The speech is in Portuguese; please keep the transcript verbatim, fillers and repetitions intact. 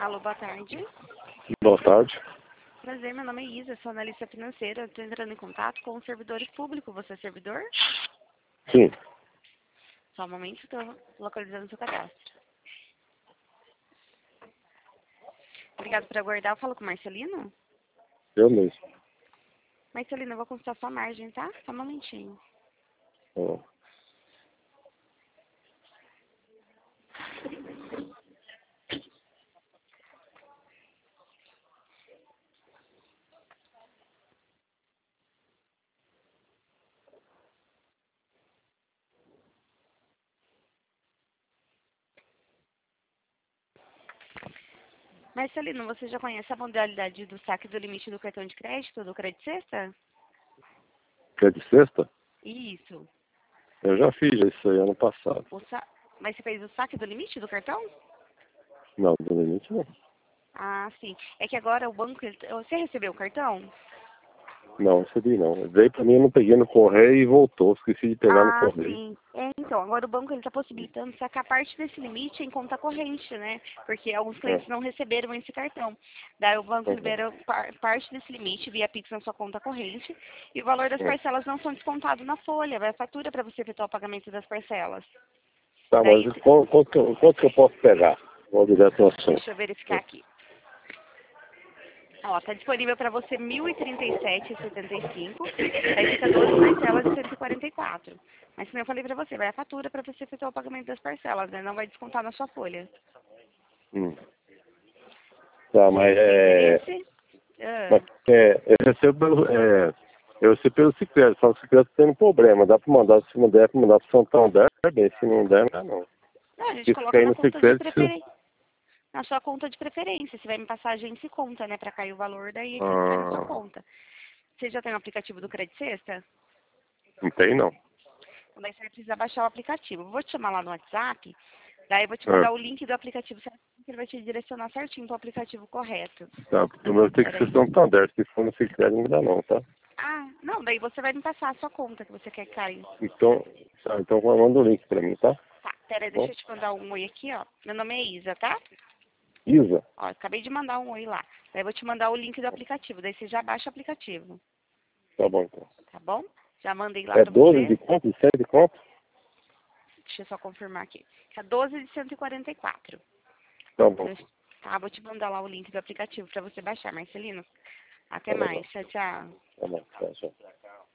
Alô, boa tarde. Boa tarde. Prazer, meu nome é Isa, sou analista financeira. Estou entrando em contato com o servidor público. Você é servidor? Sim. Só um momento, estou localizando o seu cadastro. Obrigado por aguardar. Eu falo com o Marcelino? Eu mesmo. Marcelino, eu vou consultar sua margem, tá? Só um momentinho. Ó. Marcelino, você já conhece a modalidade do saque do limite do cartão de crédito, do Crédito Sexta? Que é de sexta? Isso. Eu já fiz isso aí ano passado. O sa... Mas você fez o saque do limite do cartão? Não, do limite não. Ah, sim. É que agora o banco... ele- Você recebeu o cartão? Não, recebi não. Veio pra mim, eu não peguei no correio e voltou. Esqueci de pegar no Ah, correio. sim. É, então, agora o banco está possibilitando sacar parte desse limite em conta corrente, né? Porque alguns clientes É. não receberam esse cartão. Daí o banco Uhum. libera par- parte desse limite via Pix na sua conta corrente e o valor das É. parcelas não são descontados na folha, vai a fatura para você efetuar o pagamento das parcelas. Tá, Daí, mas quanto, quanto, que eu- quanto que eu posso pegar? Vou direto no assunto. deixa eu verificar aqui. Ó, tá disponível para você mil e trinta e sete reais e setenta e cinco centavos, aí fica doze parcelas de cento e quarenta e quatro. Mas como eu falei para você, vai a fatura para você efetuar o pagamento das parcelas, né? Não vai descontar na sua folha. Hum. Tá, Você mas tem é... interesse? Ah, Mas, é, eu recebo pelo... É, eu recebo pelo Cicred, só que o Cicred tem um problema. Dá pra mandar, se não der, pra mandar pro Santander, bem. Se não der, não dá não. não, a gente Isso fica coloca aí na no conta de Cicred, se... preferência. Na sua conta de preferência. Você vai me passar a agência e conta, né? Para cair o valor, daí ele cai na sua Ah, conta. Você já tem o aplicativo do Crédito Sexta? não tem não. Então daí você vai precisar baixar o aplicativo. Eu vou te chamar lá no WhatsApp, daí eu vou te Ah, mandar o link do aplicativo certinho, que ele vai te direcionar certinho para o aplicativo correto. tá, porque o meu tem que ser Peraí. Santander. Se for no Cicred, não dá não, tá? Ah, não, daí você vai me passar a sua conta que você quer cair. Então, tá, então manda o link pra mim, tá? Tá, peraí, Bom, deixa eu te mandar um oi aqui, ó. Meu nome é Isa, tá? Isa, Ó, acabei de mandar um oi lá. Daí eu vou te mandar o link do aplicativo, daí você já baixa o aplicativo, tá bom então. tá bom? Já mandei lá É pra doze de você. conto? De cem de conto? Deixa eu só confirmar aqui. É doze de cento e quarenta e quatro. Tá bom. Tá, vou te mandar lá o link do aplicativo pra você baixar, Marcelino. Até Tá legal. mais. Tchau, tchau. Tá bom, tchau, tchau.